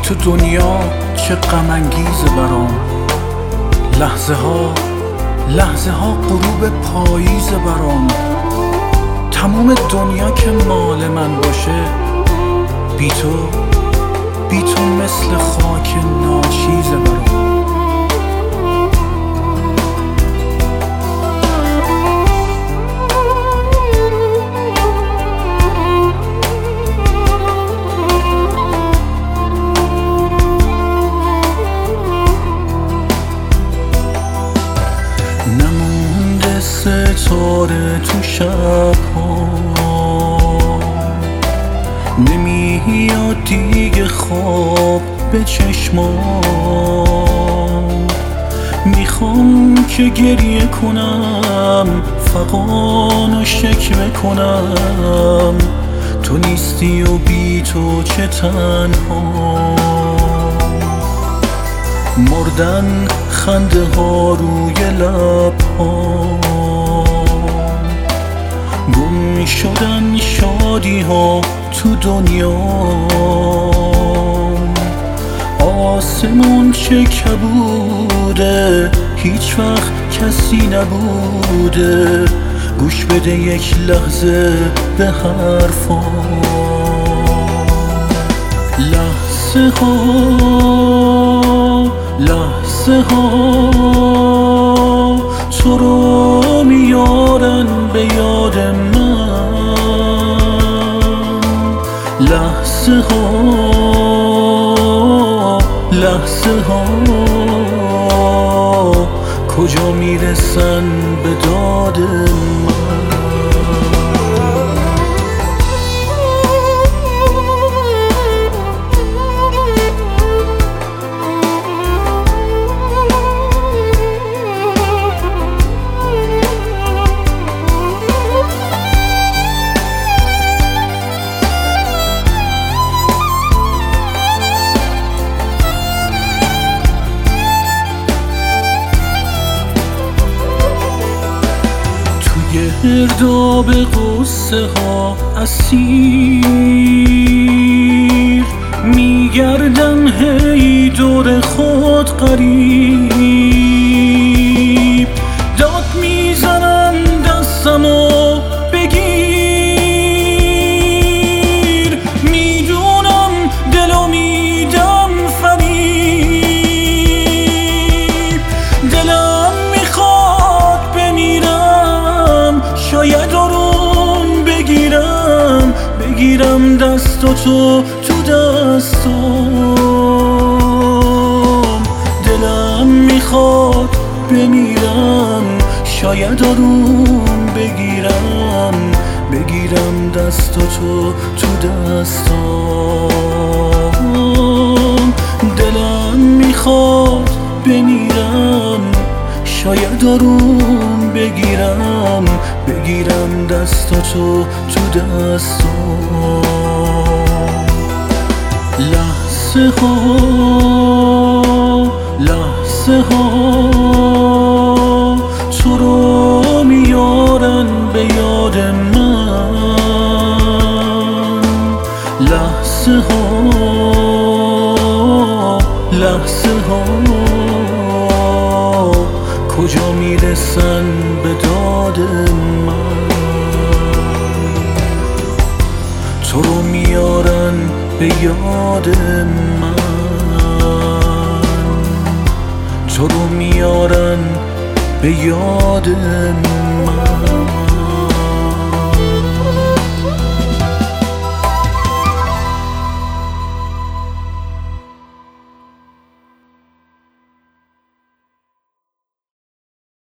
تو دنیا چه غم انگیزه برام. لحظه ها غروب پاییزه برام. تموم دنیا که مال من باشه، بی تو مثل خاک ناچیزه برام. نمونده ستاره تو شب‌ها، نمیاد دیگه خواب به چشمام. میخوام که گریه کنم، فغان و شکوه کنم. تو نیستی و بی تو چه تنها. مردن خنده ها روی لب ها، گم شدن شادی ها تو دنیا. آسمون چه کبوده، هیچ وقت کسی نبوده. گوش بده یک لحظه به حرفام. لحظه ها تو رو میارن به یاد من. لحظه ها کجا میرسن به داد من. گرداب غصه ها اسیر، میگردم هی دور خود غریب. داد میزنم دستمو بگیر، میدونم دلو میدم فریب. دلم میخواد بمیرم، شاید آروم بگیرم دستاتو تو دستام. دلم میخواد بمیرم، شاید آروم بگیرم دستاتو تو دستام. دلم میخواد بمیرم، شاید آروم بگیرم دستاتو تو دستام. لحظه ها تو رو میارن به یاد من. لحظه ها کجا میرسن به داد من. تو رو میارن به یاد من. تو رو میارن به یاد من.